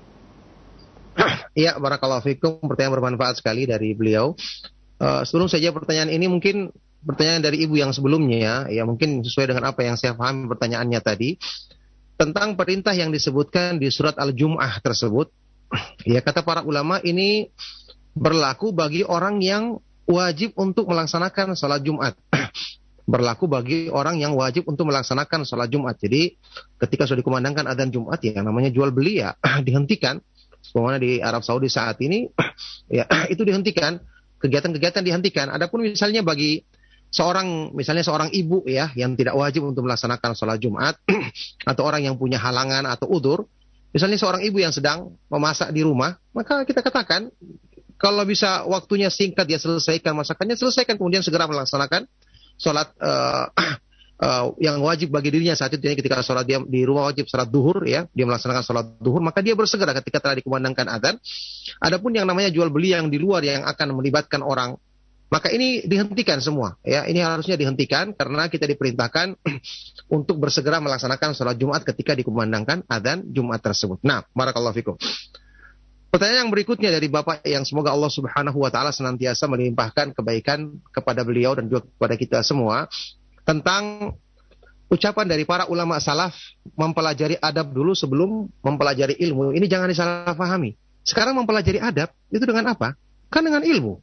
Iya, barakallahu fikum. Pertanyaan bermanfaat sekali dari beliau. Uh, sebelum saja pertanyaan ini mungkin pertanyaan dari ibu yang sebelumnya ya, ya mungkin sesuai dengan apa yang saya pahami pertanyaannya tadi tentang perintah yang disebutkan di surat Al-Jum'ah tersebut. Ya, kata para ulama ini berlaku bagi orang yang wajib untuk melaksanakan sholat Jumat. Berlaku bagi orang yang wajib untuk melaksanakan sholat Jumat. Jadi ketika sudah dikumandangkan adzan Jumat ya namanya jual beli ya dihentikan. Sebagaimana di Arab Saudi saat ini ya itu dihentikan. Kegiatan-kegiatan dihentikan. Adapun misalnya bagi seorang, misalnya seorang ibu ya, yang tidak wajib untuk melaksanakan sholat Jumat, atau orang yang punya halangan atau udzur, misalnya seorang ibu yang sedang memasak di rumah, maka kita katakan, kalau bisa waktunya singkat, dia selesaikan masakannya, selesaikan, kemudian segera melaksanakan sholat uh, uh, yang wajib bagi dirinya saat itu, ketika sholat dia di rumah wajib sholat duhur ya, dia melaksanakan sholat duhur, maka dia bersegera ketika telah dikumandangkan adzan. Adapun yang namanya jual beli yang di luar yang akan melibatkan orang, maka ini dihentikan semua ya, ini harusnya dihentikan karena kita diperintahkan untuk bersegera melaksanakan sholat Jumat ketika dikumandangkan adzan Jumat tersebut. Nah, barakallahu fikum. Pertanyaan yang berikutnya dari Bapak yang semoga Allah Subhanahu wa taala senantiasa melimpahkan kebaikan kepada beliau dan juga kepada kita semua, tentang ucapan dari para ulama salaf mempelajari adab dulu sebelum mempelajari ilmu. Ini jangan disalahpahami. Sekarang mempelajari adab itu dengan apa? Kan dengan ilmu.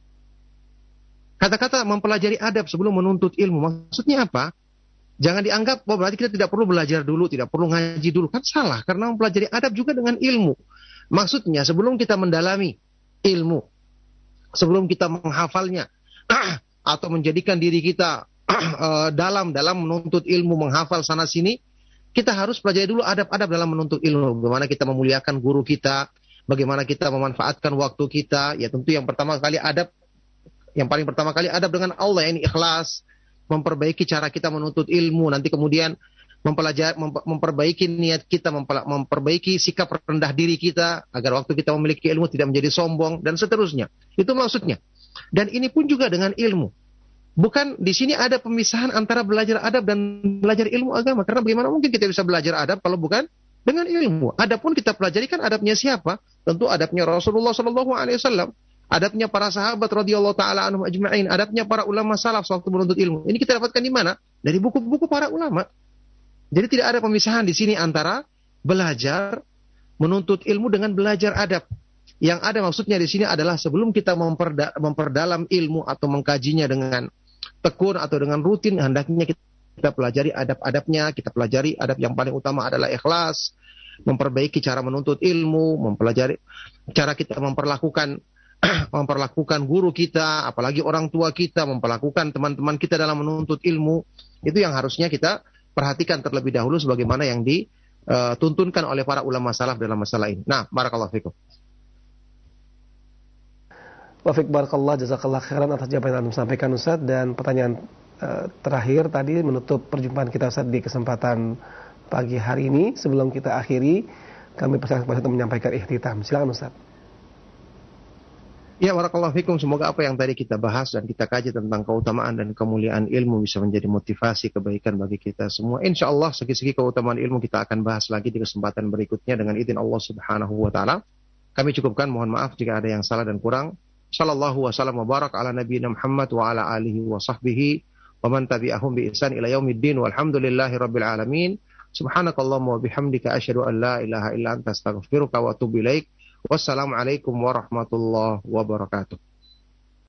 Kata-kata mempelajari adab sebelum menuntut ilmu maksudnya apa? Jangan dianggap bahwa berarti kita tidak perlu belajar dulu, tidak perlu ngaji dulu. Kan salah, karena mempelajari adab juga dengan ilmu. Maksudnya sebelum kita mendalami ilmu, sebelum kita menghafalnya atau menjadikan diri kita dalam dalam menuntut ilmu, menghafal sana sini, kita harus pelajari dulu adab-adab dalam menuntut ilmu. Bagaimana kita memuliakan guru kita, bagaimana kita memanfaatkan waktu kita. Ya tentu yang pertama kali adab, yang paling pertama kali adab dengan Allah, ini ikhlas, memperbaiki cara kita menuntut ilmu, nanti kemudian mempelajari, memperbaiki niat kita, memperbaiki sikap rendah diri kita agar waktu kita memiliki ilmu tidak menjadi sombong dan seterusnya. Itu maksudnya. Dan ini pun juga dengan ilmu. Bukan di sini ada pemisahan antara belajar adab dan belajar ilmu agama. Karena bagaimana mungkin kita bisa belajar adab kalau bukan dengan ilmu. Adapun kita pelajari kan adabnya siapa? Tentu adabnya Rasulullah Shallallahu Alaihi Wasallam, adabnya para sahabat radhiyallahu taala anhum ajma'in, adabnya para ulama salaf waktu menuntut ilmu. Ini kita dapatkan di mana? Dari buku-buku para ulama. Jadi tidak ada pemisahan di sini antara belajar menuntut ilmu dengan belajar adab. Yang ada maksudnya di sini adalah sebelum kita memperda- memperdalam ilmu atau mengkajinya dengan tekun atau dengan rutin, hendaknya kita, kita pelajari adab-adabnya, kita pelajari adab yang paling utama adalah ikhlas, memperbaiki cara menuntut ilmu, mempelajari cara kita memperlakukan memperlakukan guru kita, apalagi orang tua kita, memperlakukan teman-teman kita dalam menuntut ilmu. Itu yang harusnya kita perhatikan terlebih dahulu sebagaimana yang dituntunkan oleh para ulama salaf dalam masalah ini. Nah, barakallahu fikum. Wafik barakallah, jazakallah khairan atas jawaban yang Anda sampaikan Ustaz. Dan pertanyaan uh, terakhir tadi menutup perjumpaan kita Ustaz di kesempatan pagi hari ini. Sebelum kita akhiri, kami persilakan kepada Ustaz menyampaikan ikhtitam. Silakan Ustaz. Ya, barakallahu fikum. Semoga apa yang tadi kita bahas dan kita kaji tentang keutamaan dan kemuliaan ilmu bisa menjadi motivasi kebaikan bagi kita semua. Insya Allah segi-segi keutamaan ilmu kita akan bahas lagi di kesempatan berikutnya dengan izin Allah Subhanahu wa taala. Kami cukupkan, mohon maaf jika ada yang salah dan kurang. Sallallahu wasallam wa barak ala nabiyina Muhammad wa ala alihi wa sahbihi wa man tabi'ahum bi ihsan ila yaumiddin walhamdulillahi rabbil alamin. Subhanakallahumma wa bihamdika asyhadu an la ilaha illa anta astaghfiruka wa atubu ilaik. Wassalamualaikum warahmatullahi wabarakatuh.